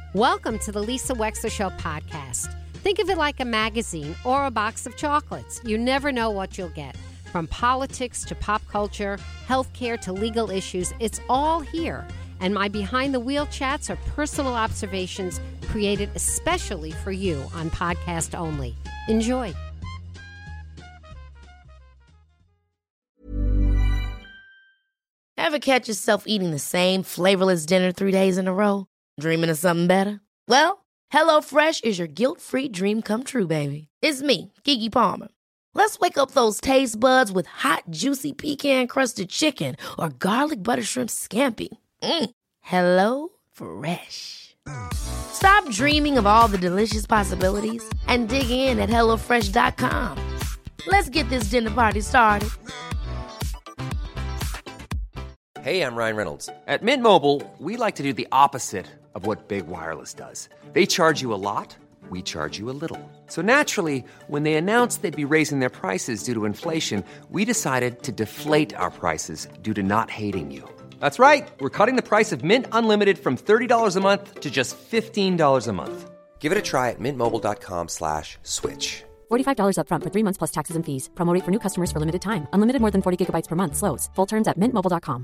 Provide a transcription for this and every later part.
Welcome to the Lisa Wexler Show podcast. Think of it like a magazine or a box of chocolates. You never know what you'll get. From politics to pop culture, healthcare to legal issues, it's all here. And my behind-the-wheel chats are personal observations created especially for you on podcast only. Enjoy. Ever catch yourself eating the same flavorless dinner 3 days in a row? Dreaming of something better? Well, HelloFresh is your guilt-free dream come true, baby. It's me, Keke Palmer. Let's wake up those taste buds with hot, juicy pecan-crusted chicken or garlic butter shrimp scampi. Hello Fresh. Stop dreaming of all the delicious possibilities and dig in at HelloFresh.com. Let's get this dinner party started. Hey, I'm Ryan Reynolds. At Mint Mobile, we like to do the opposite of what Big Wireless does. They charge you a lot, we charge you a little. So naturally, when they announced they'd be raising their prices due to inflation, we decided to deflate our prices due to not hating you. That's right. We're cutting the price of Mint Unlimited from $30 a month to just $15 a month. Give it a try at mintmobile.com/switch. $45 up front for 3 months plus taxes and fees. Promo rate for new customers for limited time. Unlimited more than 40 gigabytes per month. Slows full terms at mintmobile.com.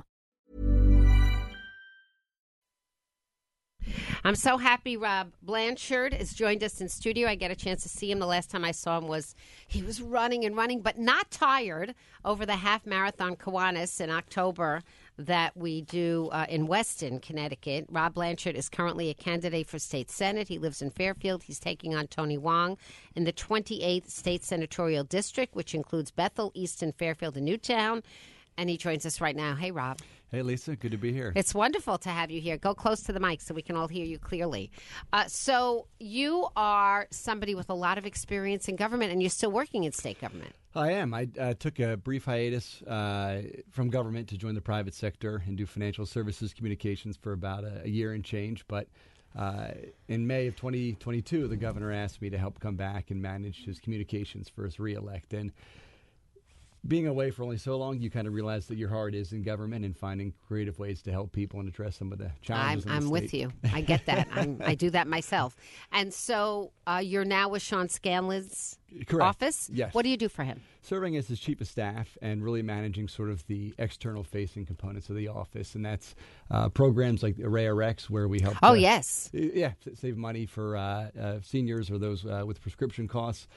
I'm so happy Rob Blanchard has joined us in studio. I get a chance to see him. The last time I saw him he was running and running, but not tired over the half marathon Kiwanis in October that we do in Weston, Connecticut. Rob Blanchard is currently a candidate for state senate. He lives in Fairfield. He's taking on Tony Wong in the 28th state senatorial district, which includes Bethel, Easton, Fairfield, and Newtown. And he joins us right now. Hey, Rob. Hey, Lisa. Good to be here. It's wonderful to have you here. Go close to the mic so we can all hear you clearly. So you are somebody with a lot of experience in government, and you're still working in state government. I am. I took a brief hiatus from government to join the private sector and do financial services communications for about a year and change. But in May of 2022, the governor asked me to help come back and manage his communications for his reelect. And being away for only so long, you kind of realize that your heart is in government and finding creative ways to help people and address some of the challenges. I'm with you. I get that. I do that myself. And so you're now with Sean Scanlon's office? Yes. What do you do for him? Serving as his chief of staff and really managing sort of the external-facing components of the office. And that's programs like ArrayRx, where we help save money for seniors or those with prescription costs.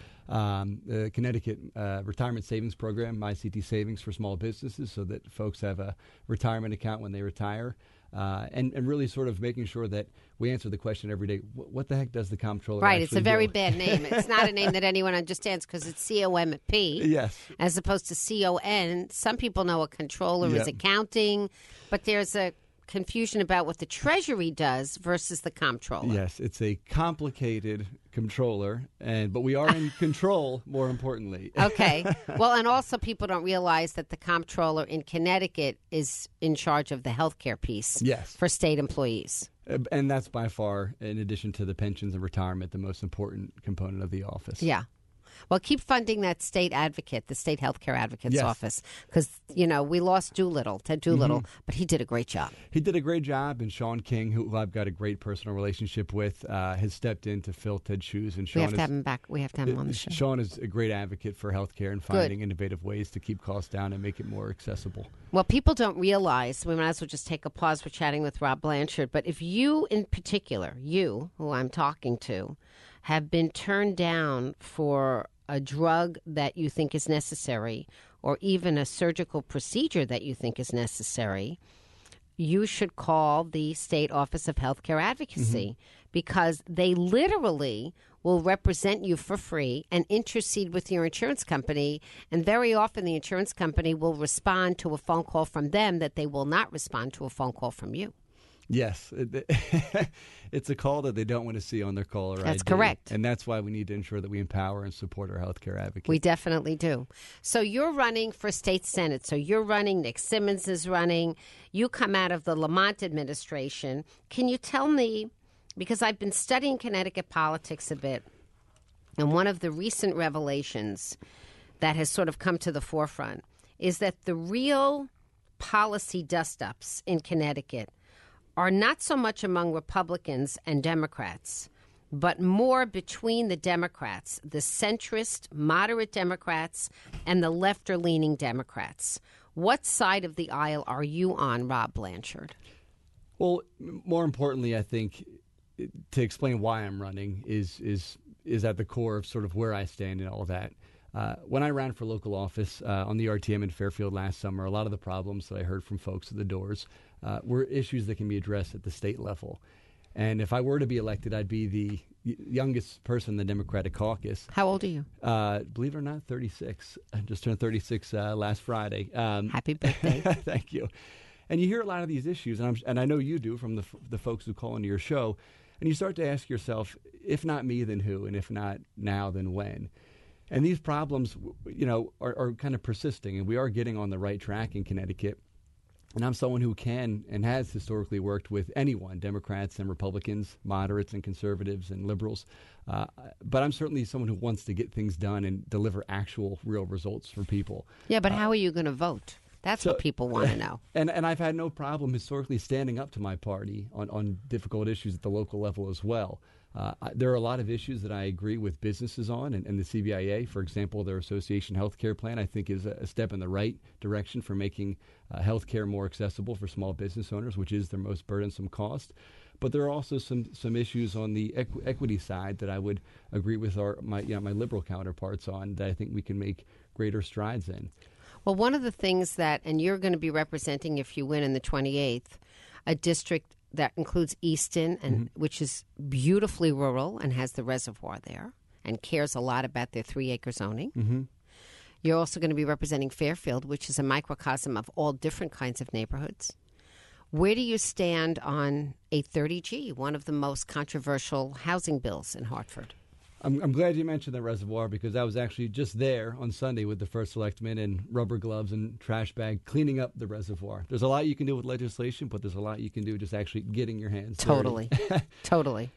The Connecticut Retirement Savings Program, MyCT Savings for small businesses, so that folks have a retirement account when they retire. And really sort of making sure that we answer the question every day, what the heck does the comptroller Right, actually it's a very do? bad name. It's not a name that anyone understands because it's COMP Yes. as opposed to CON. Some people know a controller is accounting, but there's a confusion about what the Treasury does versus the comptroller. Yes, it's a complicated controller, but we are in control, more importantly. Okay. Well, and also people don't realize that the comptroller in Connecticut is in charge of the healthcare piece for state employees. And that's by far, in addition to the pensions and retirement, the most important component of the office. Yeah. Well, keep funding that state advocate, the state healthcare advocate's office, because, we lost Ted Doolittle, but he did a great job. He did a great job, and Sean King, who I've got a great personal relationship with, has stepped in to fill Ted's shoes. And Sean we have to have him back. We have to have him on the show. Sean is a great advocate for healthcare and finding innovative ways to keep costs down and make it more accessible. Well, people don't realize, we might as well just take a pause. We're chatting with Rob Blanchard, but if you in particular, you, who I'm talking to, have been turned down for a drug that you think is necessary or even a surgical procedure that you think is necessary, you should call the State Office of Healthcare Advocacy because they literally will represent you for free and intercede with your insurance company. And very often the insurance company will respond to a phone call from them that they will not respond to a phone call from you. Yes. It's a call that they don't want to see on their caller ID. That's correct. And that's why we need to ensure that we empower and support our healthcare advocates. We definitely do. So you're running for state senate. So you're running. Nick Simmons is running. You come out of the Lamont administration. Can you tell me, because I've been studying Connecticut politics a bit, and one of the recent revelations that has sort of come to the forefront is that the real policy dust-ups in Connecticut are not so much among Republicans and Democrats, but more between the Democrats, the centrist, moderate Democrats, and the left-leaning Democrats. What side of the aisle are you on, Rob Blanchard? Well, more importantly, I think to explain why I'm running is at the core of sort of where I stand in all of that. When I ran for local office on the RTM in Fairfield last summer, a lot of the problems that I heard from folks at the doors were issues that can be addressed at the state level. And if I were to be elected, I'd be the youngest person in the Democratic caucus. How old are you? Believe it or not, 36. I just turned 36 last Friday. Happy birthday. Thank you. And you hear a lot of these issues, and I know you do from the folks who call into your show, and you start to ask yourself, if not me, then who? And if not now, then when? And these problems, are kind of persisting, and we are getting on the right track in Connecticut. And I'm someone who can and has historically worked with anyone, Democrats and Republicans, moderates and conservatives and liberals. But I'm certainly someone who wants to get things done and deliver actual, real results for people. Yeah, but how are you going to vote? That's what people want to know. And I've had no problem historically standing up to my party on difficult issues at the local level as well. There are a lot of issues that I agree with businesses on, and the CBIA, for example, their association healthcare plan, I think is a step in the right direction for making healthcare more accessible for small business owners, which is their most burdensome cost. But there are also some issues on the equity side that I would agree with my liberal counterparts on that I think we can make greater strides in. Well, one of the things that, and you're going to be representing if you win in the 28th, a district that includes Easton, and which is beautifully rural and has the reservoir there and cares a lot about their 3-acre zoning. Mm-hmm. You're also going to be representing Fairfield, which is a microcosm of all different kinds of neighborhoods. Where do you stand on 830G, one of the most controversial housing bills in Hartford? I'm glad you mentioned the reservoir because I was actually just there on Sunday with the first selectman in rubber gloves and trash bag cleaning up the reservoir. There's a lot you can do with legislation, but there's a lot you can do just actually getting your hands dirty. Totally.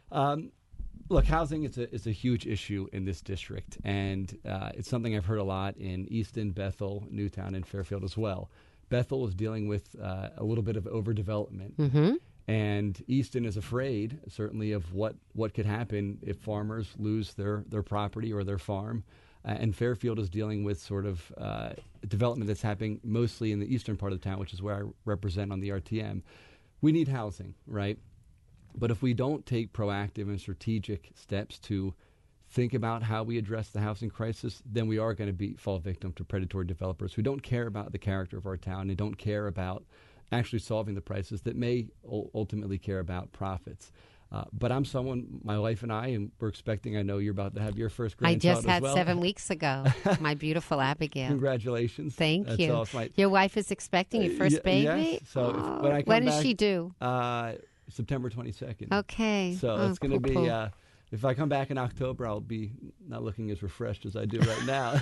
Look, housing is a huge issue in this district, and it's something I've heard a lot in Easton, Bethel, Newtown, and Fairfield as well. Bethel is dealing with a little bit of overdevelopment. Mm-hmm. And Easton is afraid, certainly, of what could happen if farmers lose their property or their farm. And Fairfield is dealing with sort of development that's happening mostly in the eastern part of the town, which is where I represent on the RTM. We need housing, right? But if we don't take proactive and strategic steps to think about how we address the housing crisis, then we are going to fall victim to predatory developers who don't care about the character of our town and don't care about actually solving the prices that may ultimately care about profits. But I'm someone, my wife and I, and we're expecting, I know you're about to have your first grandchild as well. I just had 7 weeks ago, my beautiful Abigail. Congratulations. Thank you. Awesome. Your wife is expecting your first baby? Yes. So when is she due? September 22nd. Okay. So it's going to be, if I come back in October, I'll be not looking as refreshed as I do right now.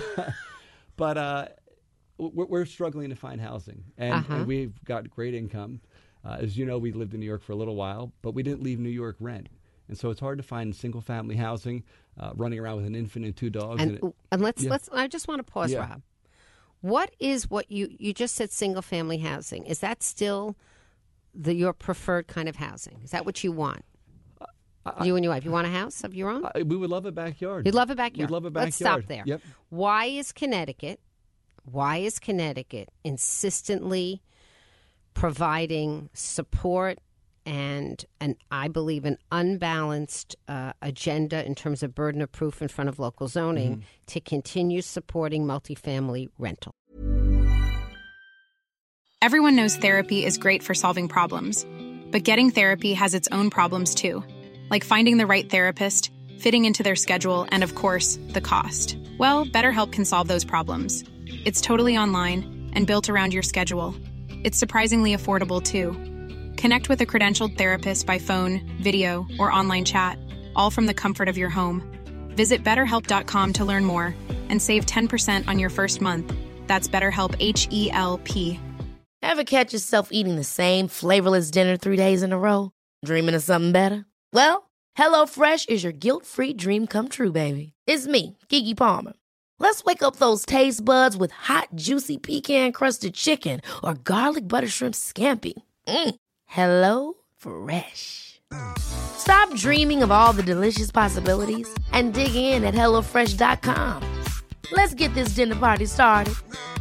But we're struggling to find housing, and we've got great income. As you know, we lived in New York for a little while, but we didn't leave New York rent. And so it's hard to find single-family housing, running around with an infant and 2 dogs. And let's I just want to pause, Rob. What is what you just said single-family housing? Is that still your preferred kind of housing? Is that what you want? You and your wife, you want a house of your own? We would love a backyard. You'd love a backyard? We'd love a backyard. Let's stop there. Yep. Why is Connecticut insistently providing support and I believe an unbalanced agenda in terms of burden of proof in front of local zoning to continue supporting multifamily rental? Everyone knows therapy is great for solving problems, but getting therapy has its own problems too, like finding the right therapist, fitting into their schedule, and of course, the cost. Well, BetterHelp can solve those problems. It's totally online and built around your schedule. It's surprisingly affordable, too. Connect with a credentialed therapist by phone, video, or online chat, all from the comfort of your home. Visit BetterHelp.com to learn more and save 10% on your first month. That's BetterHelp, H-E-L-P. Ever catch yourself eating the same flavorless dinner 3 days in a row? Dreaming of something better? Well, HelloFresh is your guilt-free dream come true, baby. It's me, Keke Palmer. Let's wake up those taste buds with hot, juicy pecan-crusted chicken or garlic butter shrimp scampi. Hello Fresh. Stop dreaming of all the delicious possibilities and dig in at HelloFresh.com. Let's get this dinner party started.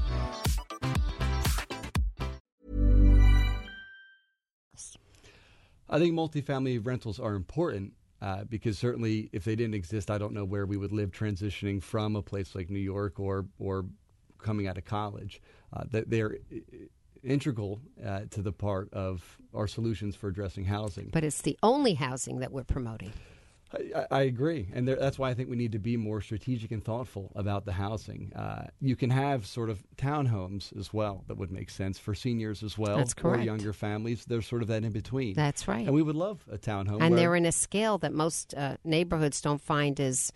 I think multifamily rentals are important because certainly if they didn't exist, I don't know where we would live transitioning from a place like New York or coming out of college. They're integral to the part of our solutions for addressing housing. But it's the only housing that we're promoting. I agree. And that's why I think we need to be more strategic and thoughtful about the housing. You can have sort of townhomes as well that would make sense for seniors as well. That's correct. Or younger families. There's sort of that in between. That's right. And we would love a townhome. And they're in a scale that most neighborhoods don't find as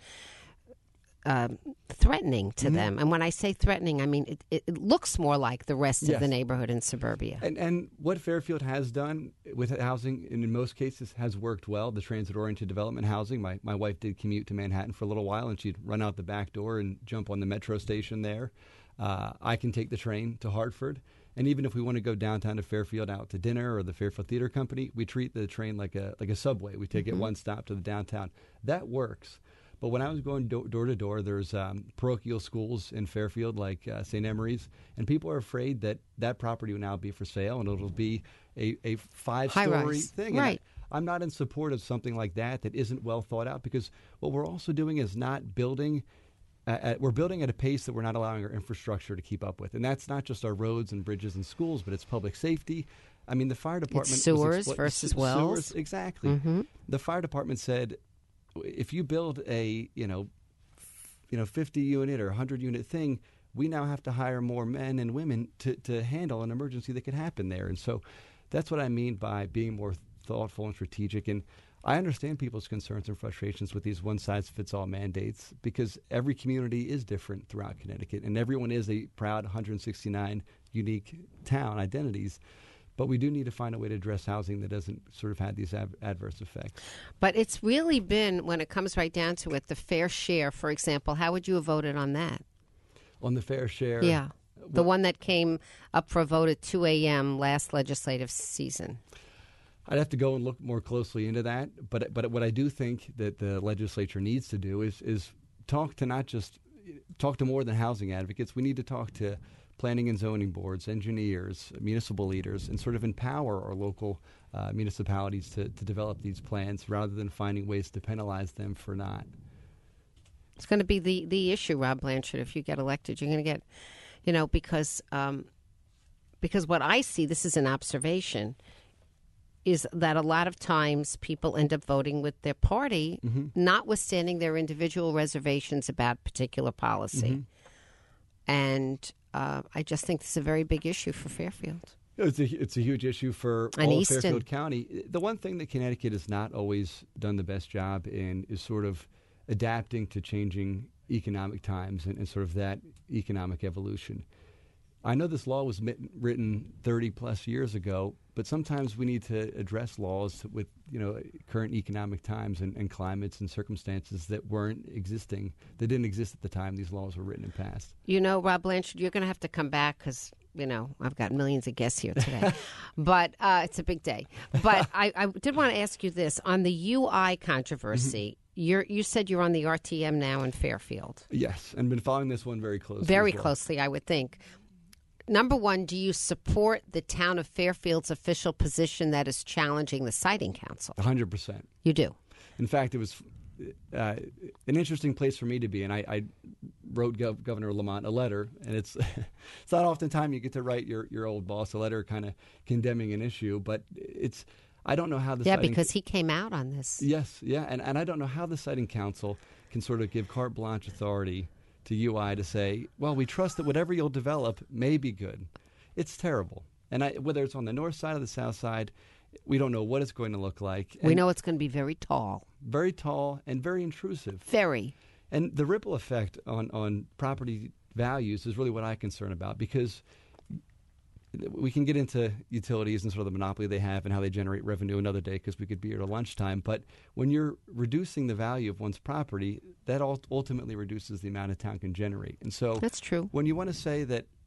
threatening to them. And when I say threatening, I mean it looks more like the rest of the neighborhood in suburbia. And what Fairfield has done with housing, and in most cases has worked well, the transit-oriented development housing. My wife did commute to Manhattan for a little while, and she'd run out the back door and jump on the metro station there. I can take the train to Hartford. And even if we want to go downtown to Fairfield out to dinner or the Fairfield Theater Company, we treat the train like a subway. We take it one stop to the downtown. That works. But when I was going door to door, there's parochial schools in Fairfield like St. Emery's, and people are afraid that property will now be for sale, and it'll be a 5-story thing. Right. I'm not in support of something like that isn't well thought out, because what we're also doing is not building. We're building at a pace that we're not allowing our infrastructure to keep up with, and that's not just our roads and bridges and schools, but it's public safety. I mean, the fire department it's sewers versus wells. Sewers, exactly. Mm-hmm. The fire department said, if you build a 50 unit or 100 unit thing, we now have to hire more men and women to handle an emergency that could happen there. And so that's what I mean by being more thoughtful and strategic. And I understand people's concerns and frustrations with these one-size-fits-all mandates, because every community is different throughout Connecticut, and everyone is a proud 169 unique town identities. But we do need to find a way to address housing that doesn't sort of have these adverse effects. But it's really been, when it comes right down to it, the fair share, for example. How would you have voted on that? On the fair share? Yeah. The one that came up for a vote at 2 a.m. last legislative season. I'd have to go and look more closely into that. But what I do think that the legislature needs to do is talk to more than housing advocates. We need to talk to planning and zoning boards, engineers, municipal leaders, and sort of empower our local municipalities to develop these plans rather than finding ways to penalize them for not. It's going to be the issue, Rob Blanchard, if you get elected. You're going to get, because what I see, this is an observation, is that a lot of times people end up voting with their party, notwithstanding their individual reservations about particular policy. Mm-hmm. And I just think this is a very big issue for Fairfield. It's a huge issue for all of Fairfield County. The one thing that Connecticut has not always done the best job in is sort of adapting to changing economic times and sort of that economic evolution. I know this law was written 30 plus years ago, but sometimes we need to address laws with current economic times and climates and circumstances that didn't exist at the time these laws were written and passed. Rob Blanchard, you're going to have to come back because I've got millions of guests here today, but it's a big day. But I did want to ask you this on the UI controversy. You said you're on the RTM now in Fairfield. Yes, and been following this one very closely. Very closely, I would think. Number one, do you support the town of Fairfield's official position that is challenging the Siting Council? 100%. You do? In fact, it was an interesting place for me to be, and I wrote Governor Lamont a letter, and it's not often time you get to write your old boss a letter kind of condemning an issue, but I don't know how the because he came out on this. Yes, yeah, and I don't know how the Siting Council can sort of give carte blanche authority to UI to say, well, we trust that whatever you'll develop may be good. It's terrible. And whether it's on the north side or the south side, we don't know what it's going to look like. We know it's going to be very tall. Very tall and very intrusive. Very. And the ripple effect on property values is really what I'm concerned about, because we can get into utilities and sort of the monopoly they have and how they generate revenue another day, because we could be here till lunchtime. But when you're reducing the value of one's property, that ultimately reduces the amount a town can generate. And so that's true. When you want to say that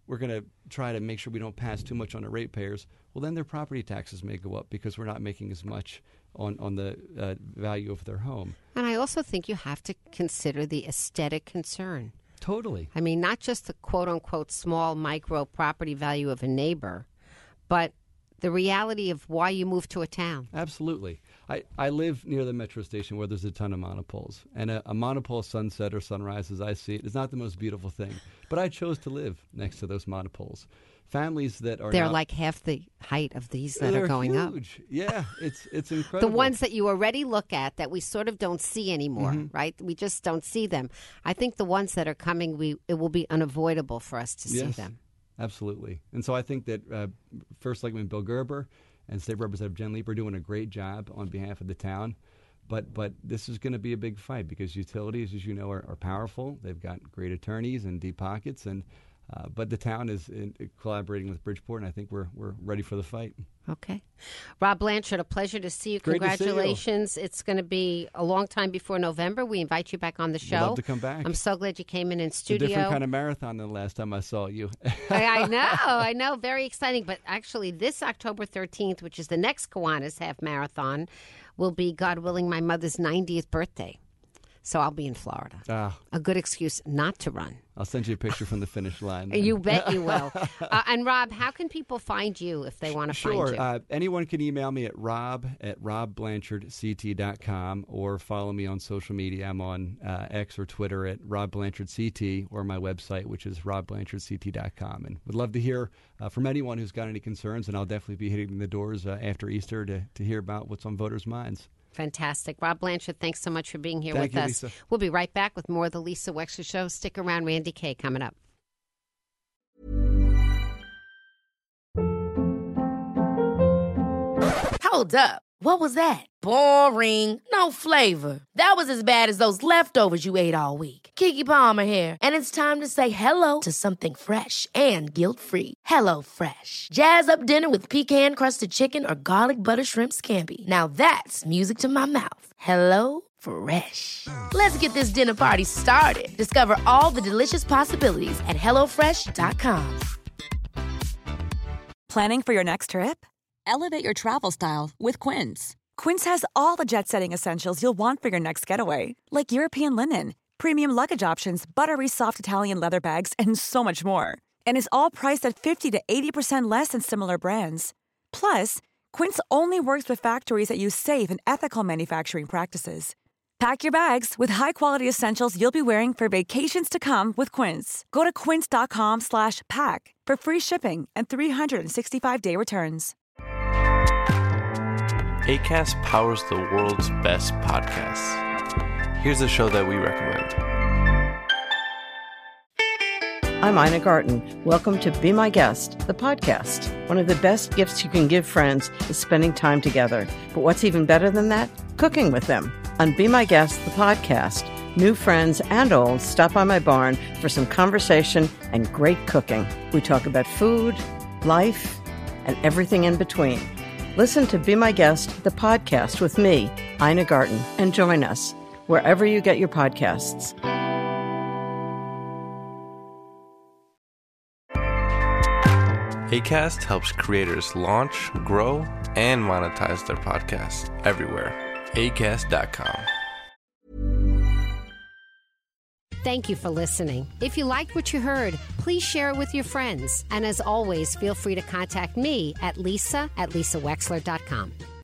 we're going to try to make sure we don't pass too much on the ratepayers, well, then their property taxes may go up because we're not making as much on the value of their home. And I also think you have to consider the aesthetic concern. Totally. I mean, not just the quote-unquote small micro property value of a neighbor, but the reality of why you moved to a town. Absolutely. I live near the metro station where there's a ton of monopoles. And a monopole sunset or sunrise, as I see it, is not the most beautiful thing. But I chose to live next to those monopoles. Families that are They're like half the height of these that are going huge. Up. Yeah, it's incredible. The ones that you already look at that we sort of don't see anymore, right? We just don't see them. I think the ones that are coming, it will be unavoidable for us to see them. Absolutely. And so I think that First Selectman Bill Gerber and State Representative Jen Leep are doing a great job on behalf of the town. But this is going to be a big fight because utilities, as you know, are powerful. They've got great attorneys and deep pockets, but the town is collaborating with Bridgeport, and I think we're ready for the fight. Okay. Rob Blanchard, a pleasure to see you. Great Congratulations. To see you. It's going to be a long time before November. We invite you back on the show. I'd love to come back. I'm so glad you came in studio. It's a different kind of marathon than the last time I saw you. I know. Very exciting. But actually, this October 13th, which is the next Kiwanis Half Marathon, will be, God willing, my mother's 90th birthday. So I'll be in Florida. A good excuse not to run. I'll send you a picture from the finish line. Then. You bet you will. And Rob, how can people find you if they want to find you? Sure. Anyone can email me at rob@robblanchardct.com or follow me on social media. I'm on X or Twitter at robblanchardct or my website, which is robblanchardct.com. And would love to hear from anyone who's got any concerns, and I'll definitely be hitting the doors after Easter to hear about what's on voters' minds. Fantastic. Rob Blanchard, thanks so much for being here with us. Lisa. We'll be right back with more of the Lisa Wexler Show. Stick around. Randy Kay coming up. Hold up. What was that? Boring. No flavor. That was as bad as those leftovers you ate all week. Keke Palmer here. And it's time to say hello to something fresh and guilt-free. Hello Fresh. Jazz up dinner with pecan-crusted chicken or garlic butter shrimp scampi. Now that's music to my mouth. Hello Fresh. Let's get this dinner party started. Discover all the delicious possibilities at HelloFresh.com. Planning for your next trip? Elevate your travel style with Quince. Quince has all the jet-setting essentials you'll want for your next getaway, like European linen, premium luggage options, buttery soft Italian leather bags, and so much more. And is all priced at 50 to 80% less than similar brands. Plus, Quince only works with factories that use safe and ethical manufacturing practices. Pack your bags with high-quality essentials you'll be wearing for vacations to come with Quince. Go to quince.com/pack for free shipping and 365-day returns. Acast powers the world's best podcasts. Here's a show that we recommend. I'm Ina Garten. Welcome to Be My Guest, the podcast. One of the best gifts you can give friends is spending time together. But what's even better than that? Cooking with them. On Be My Guest, the podcast, new friends and old stop by my barn for some conversation and great cooking. We talk about food, life, and everything in between. Listen to Be My Guest, the podcast with me, Ina Garten, and join us wherever you get your podcasts. Acast helps creators launch, grow, and monetize their podcasts everywhere. Acast.com. Thank you for listening. If you liked what you heard, please share it with your friends. And as always, feel free to contact me at lisa@lisawexler.com.